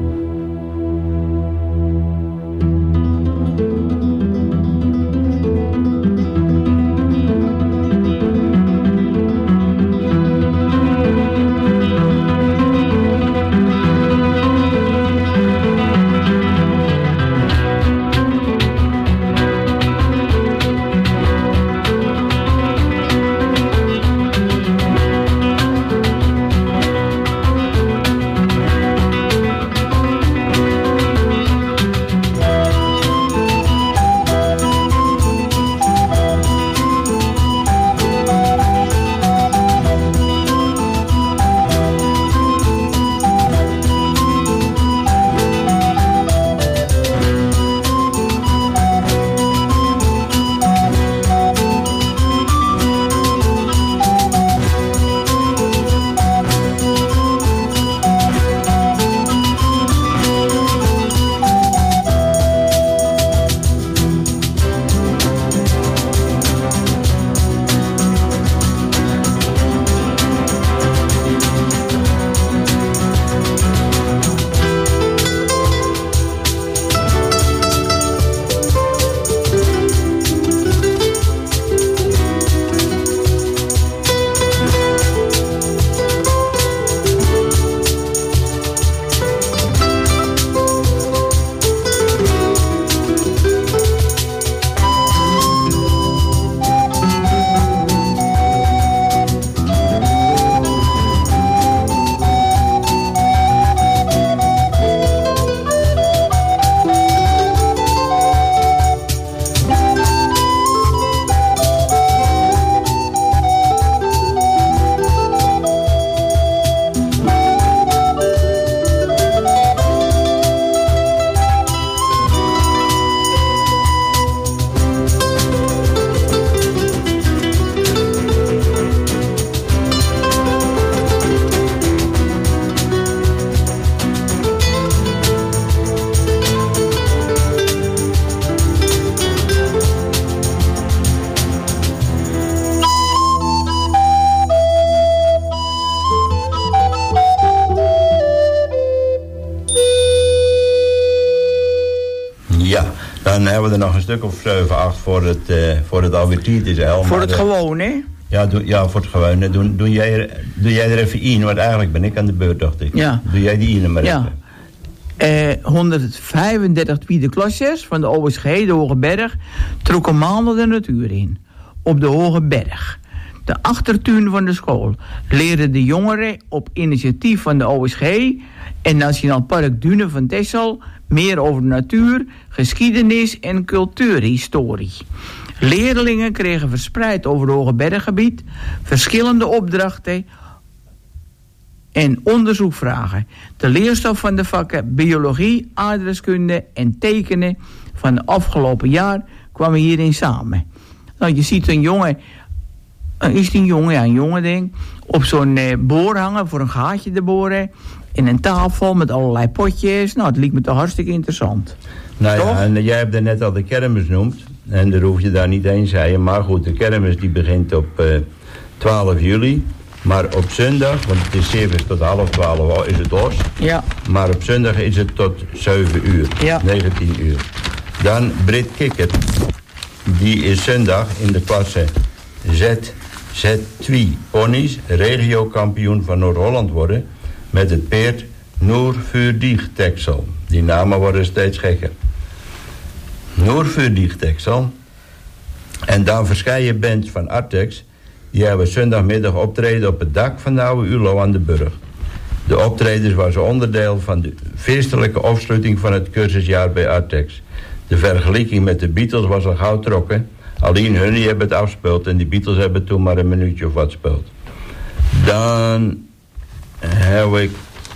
Dan hebben we er nog een stuk of zeven, acht voor het, uh, voor het alweer tijd is. El, voor maar, het uh, gewoon, hè? Ja, doe, ja, voor het gewone. Doe, doe, jij er, doe jij er even in, want eigenlijk ben ik aan de beurt, dacht ik. Ja. Doe jij die in maar ja. even. Uh, honderdvijfendertig tweede klassers van de O S G, de Hoge Berg, trokken maanden de natuur in. Op de Hoge Berg. De achtertuin van de school leerden de jongeren op initiatief van de O S G en Nationaal Park Dunen van Texel meer over de natuur, geschiedenis en cultuurhistorie. Leerlingen kregen verspreid over het Hoge Berggebied verschillende opdrachten en onderzoekvragen. De leerstof van de vakken biologie, aardrijkskunde en tekenen van het afgelopen jaar kwamen hierin samen. Nou, je ziet een jongen, is die een jongen, ja, een jongen denk, op zo'n eh, boor hangen voor een gaatje te boren. En een tafel met allerlei potjes. Nou, het liep me toch hartstikke interessant. Nou toch? Ja, en jij hebt er net al de kermis genoemd. En daar hoef je daar niet eens zijn. Maar goed, de kermis die begint op uh, twaalf juli. Maar op zondag, want het is zeven tot half twaalf is het los. Ja. Maar op zondag is het tot zeven uur. Ja. negentien uur. Dan Brit Kikker. Die is zondag in de klasse Z, Z twee ponies regiokampioen van Noord-Holland worden. Met het peert Noor Vuurdieg Texel. Die namen worden steeds gekker. Noor Vuurdieg Texel. En dan verschillende bands van Artex. Die hebben zondagmiddag optreden op het dak van de oude U L O aan de Burg. De optredens was onderdeel van de feestelijke afsluiting van het cursusjaar bij Artex. De vergelijking met de Beatles was al gauw trokken. Alleen hun hebben het afgespeeld en die Beatles hebben toen maar een minuutje of wat gespeeld. Dan heb ik...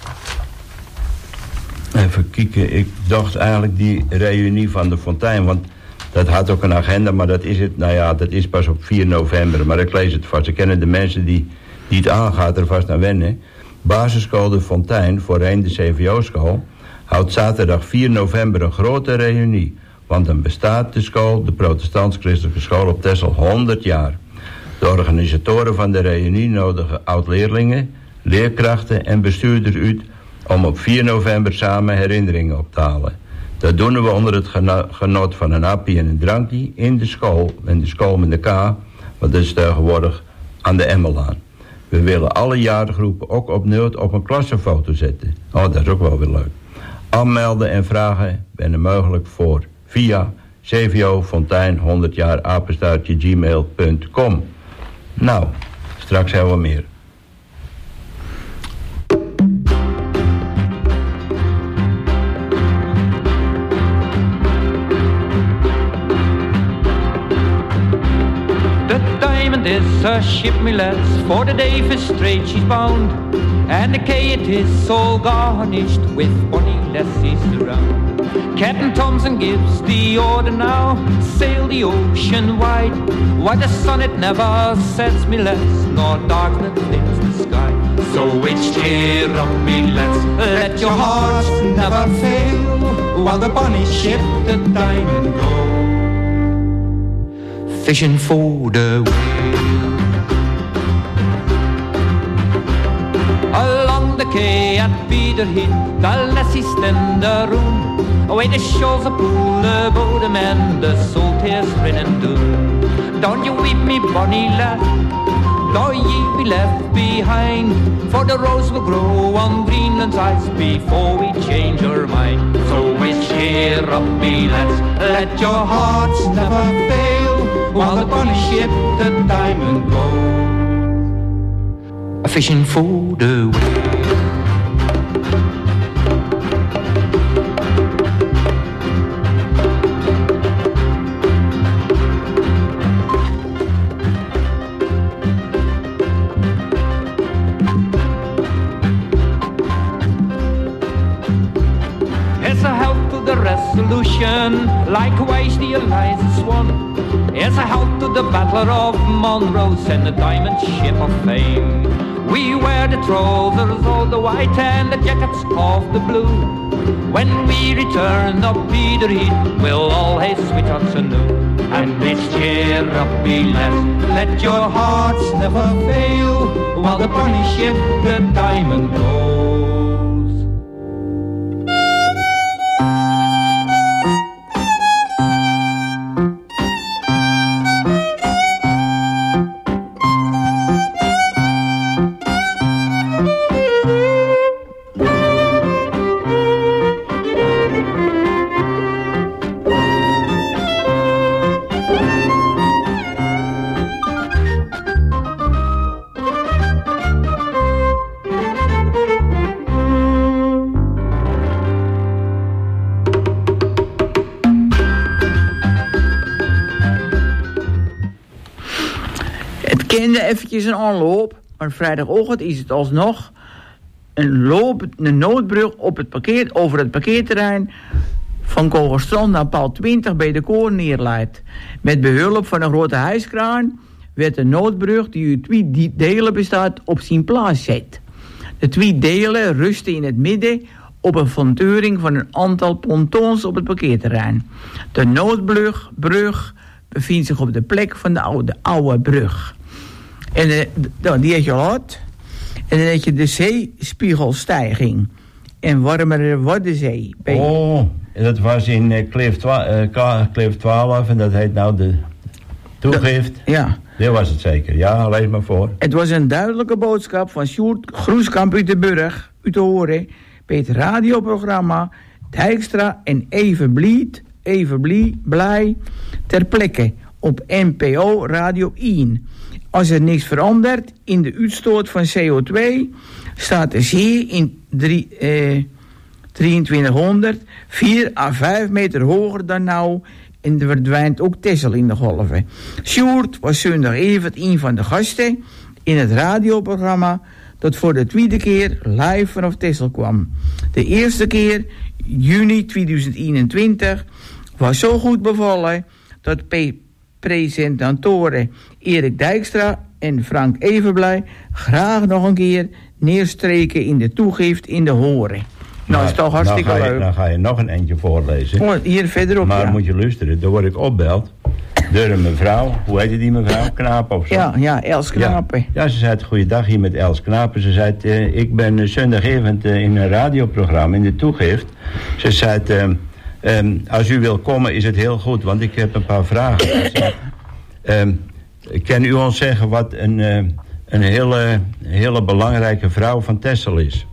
Even kijken, ik dacht eigenlijk die reunie van de Fontein, want dat had ook een agenda, maar dat is het, nou ja, dat is pas op vier november. Maar ik lees het vast. Ik kennen de mensen die, die het aangaat er vast aan wennen. Basisschool de Fontein, voorheen de C V O-school, houdt zaterdag vier november een grote reunie. Want dan bestaat de school, de protestants-christelijke school op Texel, honderd jaar. De organisatoren van de reunie nodigen oud-leerlingen, leerkrachten en bestuurders uit om op vier november samen herinneringen op te halen. Dat doen we onder het geno- genot van een appie en een drankje in de school, in de school met de K, want dat is tegenwoordig aan de Emmelaan. We willen alle jaargroepen ook opnieuw op een klassenfoto zetten. Oh, dat is ook wel weer leuk. Aanmelden en vragen ben er mogelijk voor via C V O Fontein honderd jaar apenstaartje gmail punt com. Nou, straks hebben we meer. Is a ship, me lads, for the Davis Strait she's bound, and the quay it is all garnished with bonny lassies around. Captain Thompson gives the order now, sail the ocean wide. Why the sun it never sets, me lads, nor darkness dims the sky. So it's cheer up, me lads, let your hearts never fail, while the bonny ship, the Diamond, go fishing for the whale. Along the quay at Peterhead, the lassies stand around, away the shoals are full about them and the salt tears rinning down. Don't you weep me bonny lad, though ye be left behind, for the rose will grow on Greenland's ice before we change our mind. So we cheer up, me lads, let your hearts never fail, while the bonny ship, the Diamond, goes a fishing for the whale. Here's a health to the Resolution, likewise the Eliza Swan. Here's a health to the Battler of Monrose and the Diamond Ship of Fame. We wear the trousers of the white and the jackets of the blue. When we return up Peterhead, we'll all have sweethearts anew. And it's cheer up, be lads, let your hearts never fail, while the bonny ship, the Diamond, goes. kende eventjes een aanloop, maar vrijdagochtend is het alsnog een, loop, een noodbrug op het parkeer, over het parkeerterrein van Kogelstrand naar paal twintig bij de koren neerleidt. Met behulp van een grote hijskraan werd de noodbrug, die uit twee delen bestaat, op zijn plaats gezet. De twee delen rusten in het midden op een fondering van een aantal pontons op het parkeerterrein. De noodbrug brug bevindt zich op de plek van de oude, oude brug. En de, de, die heb je gehad. En dan heb je de zeespiegelstijging. En warmer wordt de zee. Bij... Oh, dat was in uh, Kleef, twa- uh, Kleef twaalf en dat heet nou de toegift. De, ja. Dat was het zeker, ja, lees maar voor. Het was een duidelijke boodschap van Sjoerd Groeskamp uit de Burg, uit te horen, bij het radioprogramma Dijkstra en Even Blied, Even Blie, Blij, ter plekke op N P O Radio één. Als er niks verandert in de uitstoot van C O twee, staat de zee in drie, eh, drieëntwintighonderd vier à vijf meter hoger dan nou. En er verdwijnt ook Texel in de golven. Sjoerd was zondagavond een van de gasten in het radioprogramma dat voor de tweede keer live vanaf Texel kwam. De eerste keer, juni tweeduizend eenentwintig, was zo goed bevallen dat P- presentatoren Erik Dijkstra en Frank Evenblij graag nog een keer neerstreken in de toegift in de horen. Nou, dat is toch hartstikke dan je, leuk. Dan ga je nog een eentje voorlezen. Oh, hier verderop, Maar ja. moet je luisteren, dan word ik opbeld door een mevrouw. Hoe heet die mevrouw? Knapen of zo? Ja, ja, Els Knapen. Ja, ja, ze zei, goeiedag hier met Els Knapen. Ze zei, uh, ik ben uh, zondagavond uh, in een radioprogramma in de toegift. Ze zei, uh, um, als u wil komen is het heel goed, want ik heb een paar vragen. Ze zei, um, kan u ons zeggen wat een, uh, een hele, hele belangrijke vrouw van Texel is?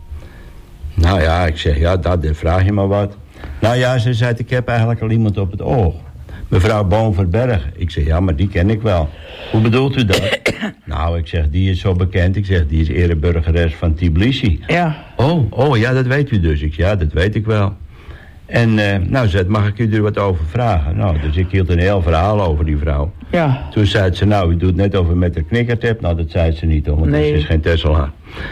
Nou ja, ik zeg, ja, dat vraag je maar wat. Nou ja, ze zei, ik heb eigenlijk al iemand op het oog. Mevrouw Boonverberg. Ik zeg, ja, maar die ken ik wel. Hoe bedoelt u dat? Nou, ik zeg, die is zo bekend. Ik zeg, die is ereburgeres van Tbilisi. Ja. Oh, oh, ja, dat weet u dus. Ik zeg, ja, dat weet ik wel. En, uh, nou, zei, mag ik u er wat over vragen? Nou, dus ik hield een heel verhaal over die vrouw. Ja. Toen zei ze, nou, u doet net over met de knikkertip. Nou, dat zei ze niet, hoor, want nee. Ze is geen Tesselaar.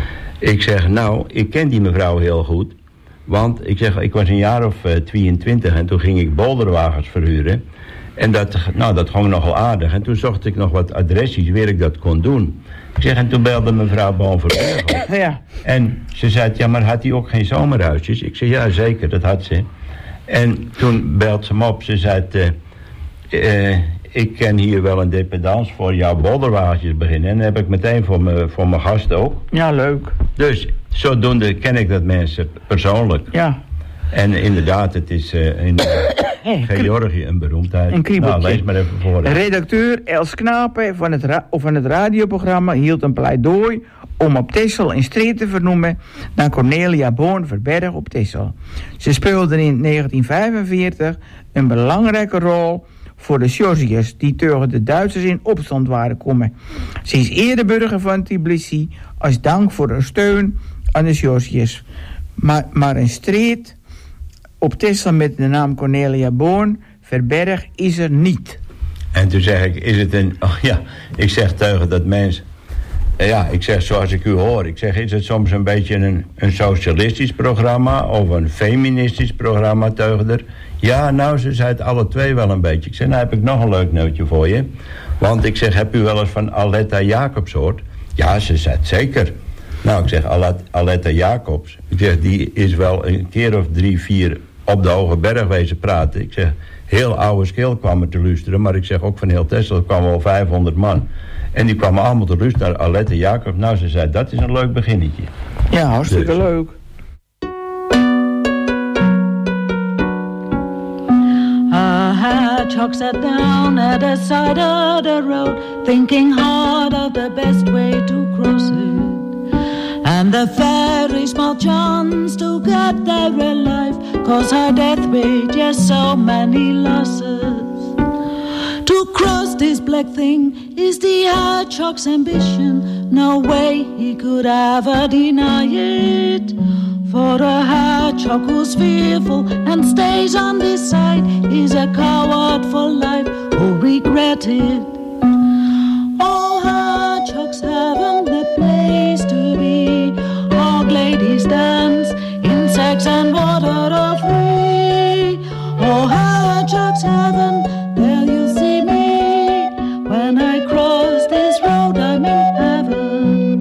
Ik zeg, nou, ik ken die mevrouw heel goed. Want ik zeg, ik was een jaar of uh, tweeëntwintig en toen ging ik bolderwagens verhuren. En dat, nou, dat ging nogal aardig. En toen zocht ik nog wat adresjes waar ik dat kon doen. Ik zeg, en toen belde mevrouw Boonverberg op. Ja. En ze zei, ja, maar had hij ook geen zomerhuisjes? Ik zeg, ja, zeker, dat had ze. En toen belt ze me op. Ze zei, uh, uh, ik ken hier wel een dependance voor jouw bolderwagentjes beginnen. En dat heb ik meteen voor mijn voor mijn gasten ook. Ja, leuk. Dus zodoende ken ik dat mensen persoonlijk. Ja. En inderdaad, het is uh, in uh, Georgië een beroemdheid. Een kriebeltje. Nou, lees maar even voor. Redacteur Els Knapen van het, ra- van het radioprogramma hield een pleidooi om op Texel een streek te vernoemen naar Cornelia Boon-Verberg op Texel. Ze speelde in negentien vijfenveertig een belangrijke rol voor de Georgiërs die tegen de Duitsers in opstand waren komen. Ze is ereburger van Tbilisi als dank voor haar steun aan de Georgiërs. Maar, maar een street op Texel met de naam Cornelia Boon-Verberg is er niet. En toen zeg ik, is het een... Oh ja, ik zeg tegen dat mens... Ja, ik zeg zoals ik u hoor. Ik zeg, is het soms een beetje een, een socialistisch programma of een feministisch programma, Teugder? Ja, nou, ze zei het alle twee wel een beetje. Ik zeg, nou heb ik nog een leuk nootje voor je. Want ik zeg, heb u wel eens van Aletta Jacobs gehoord? Ja, ze zei het zeker. Nou, ik zeg, Aletta Jacobs. Ik zeg, die is wel een keer of drie, vier op de Hoge Berg wezen praten. Ik zeg, heel oude schil kwam er te luisteren. Maar ik zeg, ook van heel Texel kwamen wel vijfhonderd man. En die kwamen allemaal te luisteren naar Aletta Jacobs. Nou, ze zei, dat is een leuk beginnetje. Ja, hartstikke dus leuk. A hedgehog sat down at the side of the road, thinking hard of the best way to cross it. And the very small chance to get there alive, cause her death made just so many losses. To cross this black thing is the hedgehog's ambition. No way he could ever deny it. For a hedgehog who's fearful and stays on this side is a coward for life who regret it. Oh, hedgehog. lilies dance, insects and water are free. Oh, hedgehogs heaven, there you'll see me. When I cross this road, I'm in heaven.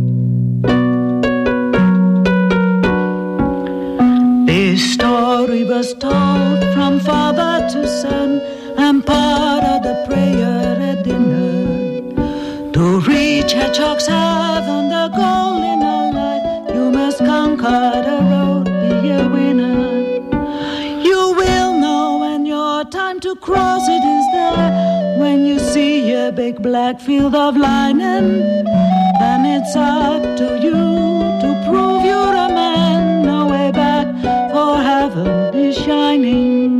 This story was told from father to son, and part of the prayer at dinner. To reach hedgehog's heaven, the goal in our life, you must conquer the road, be a winner. You will know when your time to cross it is there. When you see a big black field of lightning, then it's up to you to prove you're a man. No way back, for heaven is shining.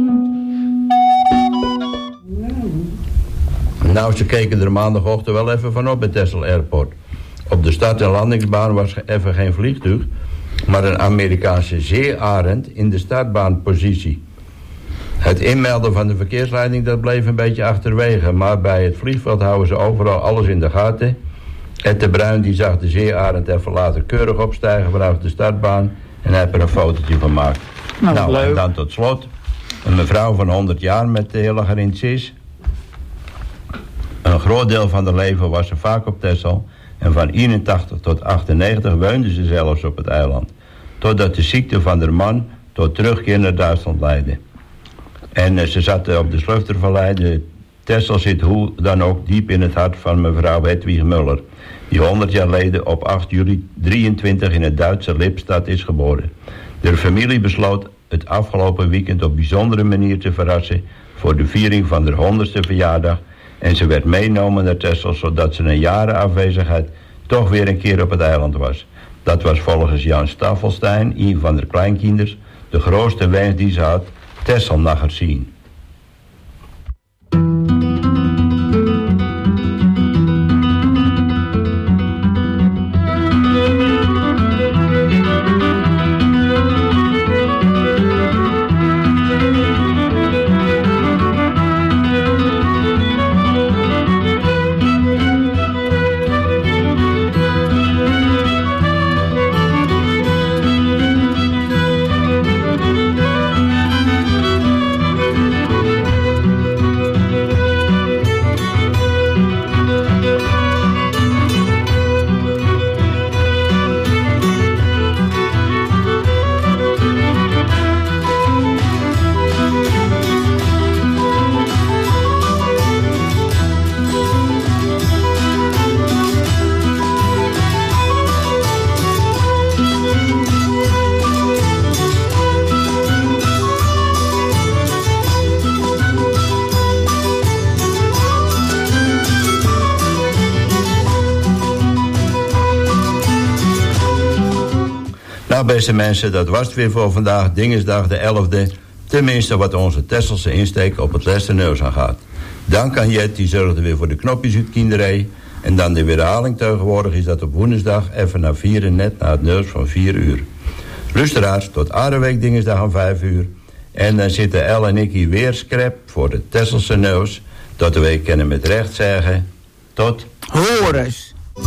Nou, ze keken er maandagochtend wel even van op bij Texel Airport. Op de start- en landingsbaan was even geen vliegtuig, maar een Amerikaanse zeearend in de startbaanpositie. Het inmelden van de verkeersleiding dat bleef een beetje achterwege, maar bij het vliegveld houden ze overal alles in de gaten. Ed de Bruin die zag de zeearend even later keurig opstijgen vanaf de startbaan en heeft er een fotootje van gemaakt. Nou, nou leuk. En dan tot slot een mevrouw van honderd jaar met de hele in Cis. Een groot deel van haar leven was ze vaak op Texel en van eenentachtig tot achtennegentig woonde ze zelfs op het eiland. Totdat de ziekte van haar man tot terugkeer naar Duitsland leidde. En uh, ze zat uh, op de Sluftervallei. De Texel zit hoe dan ook diep in het hart van mevrouw Hedwig Muller, die honderd jaar geleden op acht juli drieëntwintig in het Duitse Lippstadt is geboren. De familie besloot het afgelopen weekend op bijzondere manier te verrassen voor de viering van haar honderdste verjaardag. En ze werd meegenomen naar Texel, zodat ze na jaren afwezigheid toch weer een keer op het eiland was. Dat was volgens Jan Staffelstein, een van de kleinkinders, de grootste wens die ze had, Texel nachher zien. Beste mensen, dat was het weer voor vandaag, Dingesdag de elfde. Tenminste wat onze Tesselse insteek op het laatste nieuws aangaat. Dank aan Jet, die zorgde weer voor de knopjes uit kinderij. En dan de herhaling tegenwoordig is dat op woensdag even na vieren, net na het nieuws van vier uur. Luisteraars, tot andere week Dingesdag om vijf uur. En dan zitten El en ik hier weer scrap voor de Tesselse nieuws. Tot de week kunnen met recht zeggen, tot Horus.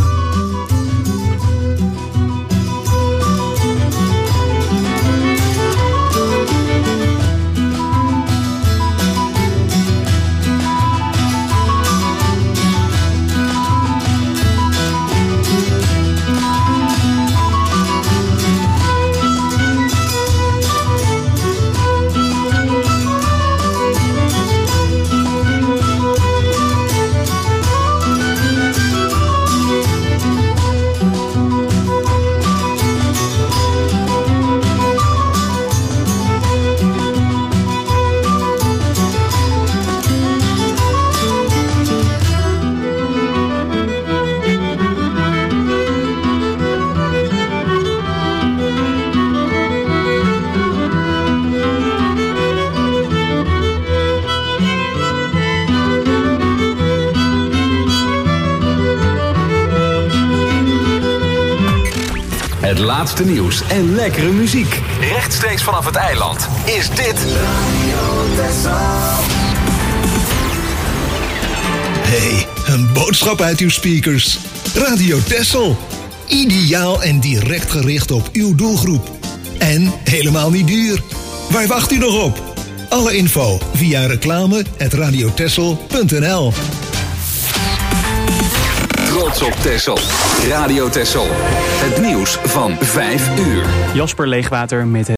Het laatste nieuws en lekkere muziek. Rechtstreeks vanaf het eiland is dit Hey, een boodschap uit uw speakers. Radio Texel. Ideaal en direct gericht op uw doelgroep. En helemaal niet duur. Waar wacht u nog op? Alle info via reclame at radio texel punt n l. Trots op Texel. Radio Texel. Het nieuws van vijf uur. Jasper Leegwater met